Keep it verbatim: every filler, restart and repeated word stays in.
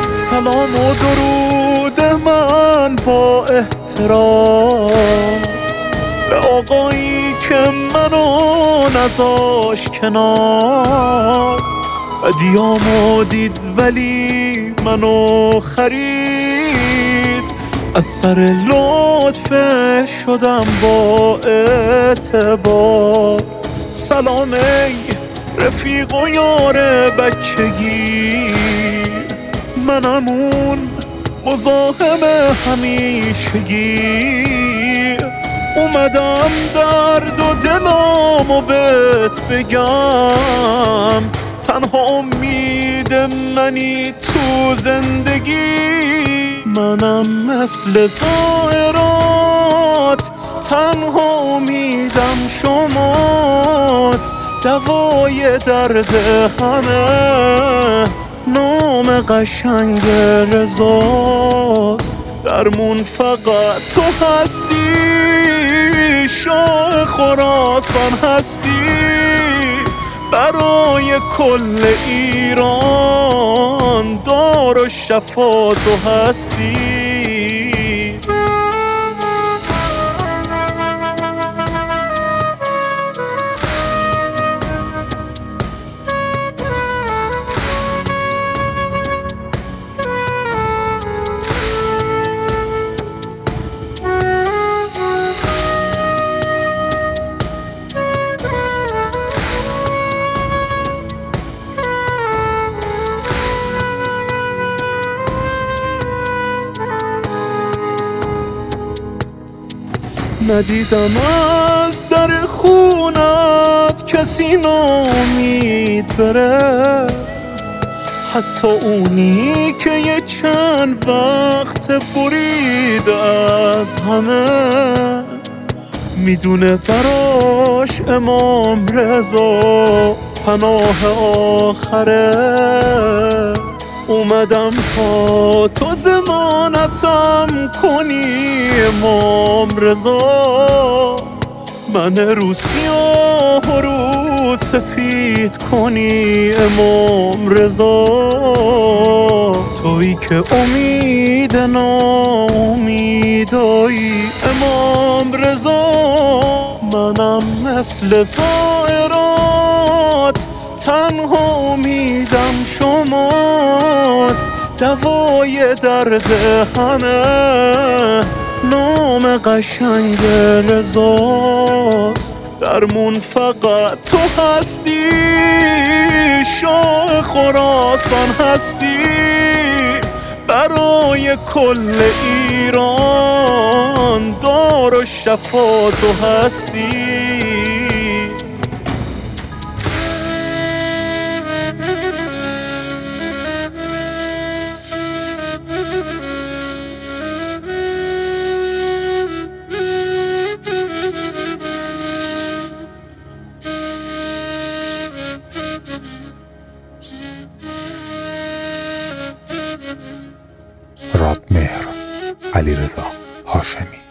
سلام و درود من با احترام به آقایی که منو نذاش کنار. بدیامو دید ولی منو خرید، از سر لطفش شدم با اعتبار. سلام ای رفیق و یار بچگی، منم اون مزاحم همیشگی. اومدم درد و دلامو بهت بگم، تنها امید منی تو زندگی. منم مثل زائرات تنها امیدم شماست، دوای درد همه نام قشنگ رضاست. درمون فقط تو هستی، شاه خراسان هستی، برای کل ایران دار و شفا تو هستی. ندیدم از در خونت کسی ناامید بره، حتی اونی که یه چند وقت برید از همه. میدونه براش امام رضا پناه آخره. اومدم تا تو ضمانتم کنی امام رضا، من رو سیاه و رو سفید کنی امام رضا. تویی که امید ناامیدایی امام رضا. منم مثل زائرات تنها امیدم شماست، دوای درد همه نام قشنگ رضاست. درمون فقط تو هستی، شاه خراسان هستی، برای کل ایران دار و شفا تو هستی. رادمهر علیرضا هاشمی.